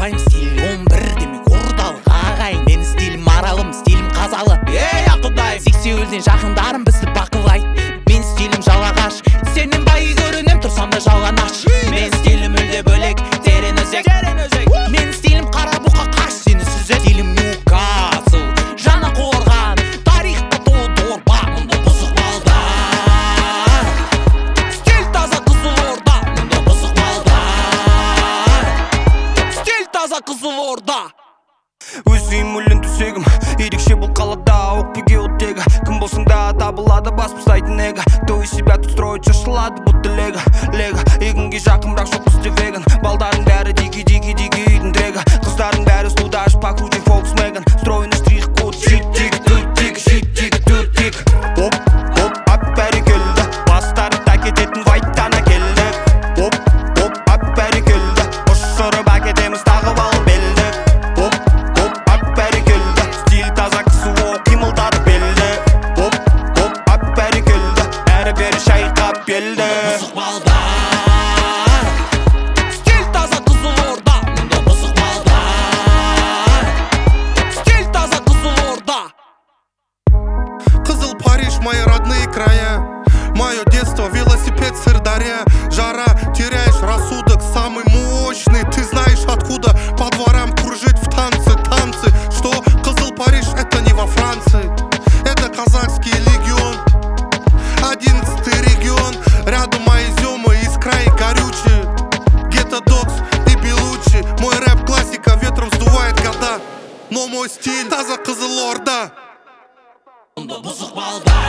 Ақылбайым стиль 11 демек ордалық ағайын. Менің стилім маралым, стилім қазалы. Ей Ақылбайым, сексеуілден жақындарым бізді бақылай. Мен стилім жалағаш, сенен бай көрінем, тұрсам да жалған аш. Мен стилім мүлде бөлек, терең өзек. Мен стилім қара бұқа қаш, сені сүзет. Стилім Ньюкасл, жаңа қорған, тарихта толы дорба. Мұнда бұзық балдар, стиль таза Қызылорда. Мұнда бұзық балдар, стиль таза Қызылорда. Өзім өлін төсегім, ерекше бұл қалада оқпеге оттегі. Кім болсың да табылады бас бұстайтын эго. То из себя тут строить шашылады будто лего. Егінге жақын бірақ жоқ бізде веган. Балдардың бәрі диги үйдің дрегі. Қыздардың бәрі студаж, покруче Volkswagen. Стройный штрих-код, шит-тик, тут-тик, шит-тик, тут-тик. Оп, ап бәрі келді. Бастары та кететін вайттана келді. Оп, ап бәрі келді. Ұшырып әкетеміз тағып алып белді. Ап бәрі келді. Стиль таза кісі оқ қимылдады белді. Оп, ап бәрі келді. Әрі-бері шайқап белді. Бұзық балдар, стиль таза Қызылорда. Мұнда бұзық балдар, стиль таза Қызылорда. Қызыл Париж, мои родные края. Мое детство, велосипед, Сырдарья. Жара, теряешь рассудок, самый мощный. Ты знаешь откуда по дворам кружить в танцы. Что Қызыл Париж, это не во Франции. Это казахский легион, 11-й регион. Рядом мои земы из края горючие. Гетто Докс и Белучи. Мой рэп классика ветром сдувает года. Но мой стиль таза Қызылорда. Мұнда бұзық балдар.